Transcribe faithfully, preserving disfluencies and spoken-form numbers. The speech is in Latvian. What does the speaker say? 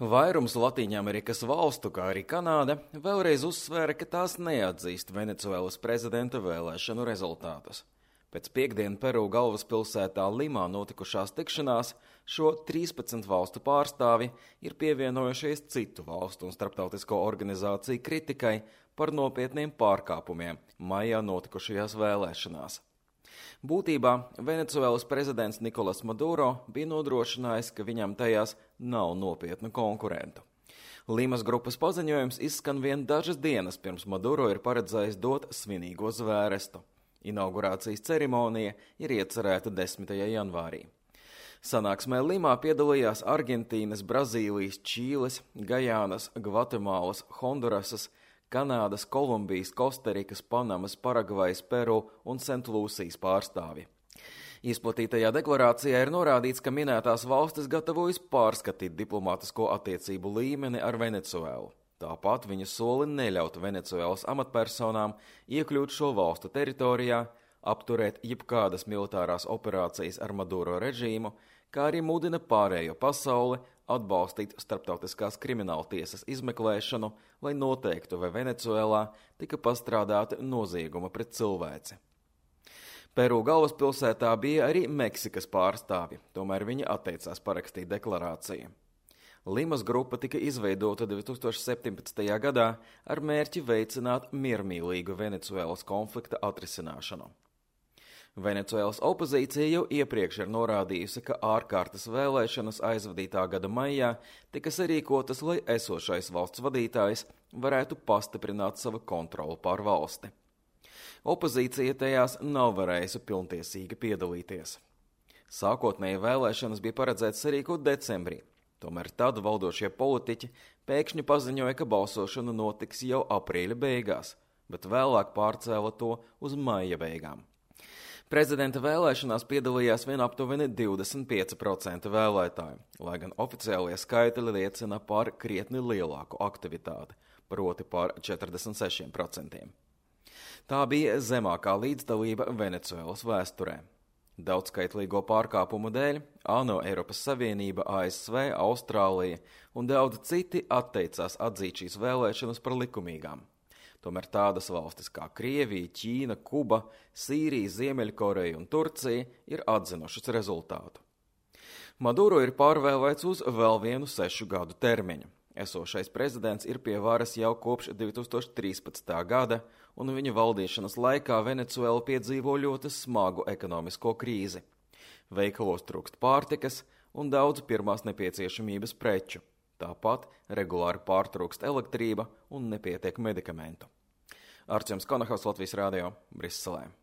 Vairums Latīņamerikas valstu, kā arī Kanāda, vēlreiz uzsvēra, ka tās neatzīst Venecuēlas prezidenta vēlēšanu rezultātus. Pēc piekdienu Peru galvaspilsētā Limā notikušās tikšanās šo trīspadsmit valstu pārstāvi ir pievienojušies citu valstu un starptautisko organizāciju kritikai par nopietniem pārkāpumiem maijā notikušajās vēlēšanās. Būtībā Venecuēlas prezidents Nikolas Maduro bija nodrošinājis, ka viņam tajās nav nopietnu konkurentu. Limas grupas paziņojums izskan vien dažas dienas pirms Maduro ir paredzējis dot svinīgo zvērestu. Inaugurācijas ceremonija ir iecerēta desmitajā janvārī. Sanāksmē Limā piedalījās Argentīnas, Brazīlijas, Čīles, Gajānas, Gvatemalas, Hondurasas, Kanādas, Kolumbijas, Kostarikas, Panamas, Paragvajas, Peru un Sentlūsijas pārstāvi. Izplatītajā deklarācijā ir norādīts, ka minētās valstis gatavojas pārskatīt diplomātisko attiecību līmeni ar Venecuēlu. Tāpat viņa soli neļaut Venecuēlas amatpersonām iekļūt šo valstu teritorijā, apturēt jebkādas militārās operācijas ar Maduro režīmu, kā arī mudina pārējo pasauli atbalstīt starptautiskās krimināltiesas izmeklēšanu, lai noteiktu, vai Venecuēlā tika pastrādāti noziegumi pret cilvēci. Peru galvaspilsētā bija arī Meksikas pārstāvi, tomēr viņi atteicās parakstīt deklarāciju. Limas grupa tika izveidota divi tūkstoši septiņpadsmitajā gadā ar mērķi veicināt miermīlīgu Venecuēlas konflikta atrisināšanu. Venecuēlas opozīcija jau iepriekš ir norādījusi, ka ārkārtas vēlēšanas aizvadītā gada maijā tika sarīkotas, lai esošais valsts vadītājs varētu pastiprināt savu kontroli pār valsti. Opozīcija tajās nav varējusi pilntiesīgi piedalīties. Sākotnēji vēlēšanas bija paredzētas sarīkot decembrī, tomēr tad valdošie politiķi pēkšņi paziņoja, ka balsošana notiks jau aprīļa beigās, bet vēlāk pārcēla to uz maija beigām. Prezidenta vēlēšanās piedalījās vien aptuveni divdesmit pieci procenti vēlētāju, lai gan oficiālie skaitļi liecina par krietni lielāku aktivitāti, proti par četrdesmit sešiem procentiem. Tā bija zemākā līdzdalība Venecuēlas vēsturē. Daudzskaitlīgo pārkāpumu dēļ ANO, Eiropas Savienība, A S V, Austrālija un daudzi citi atteicās atzīt šīs vēlēšanas par likumīgām. Tomēr tādas valstis kā Krievija, Ķīna, Kuba, Sīrija, Ziemeļkoreja un Turcija ir atzinušas rezultātu. Maduro ir pārvēlēts uz vēl vienu sešu gadu termiņu. Esošais prezidents ir pie varas jau kopš divi tūkstoši trīspadsmitā gada, un viņa valdīšanas laikā Venecuēla piedzīvo ļoti smagu ekonomisko krīzi. Veikalos trūkst pārtikas un daudz pirmās nepieciešamības preču. Tāpat regulāri pārtrūkst elektrība un nepietiek medikamentu. Arčuns Konahaus, Latvijas Rādio, Briselē.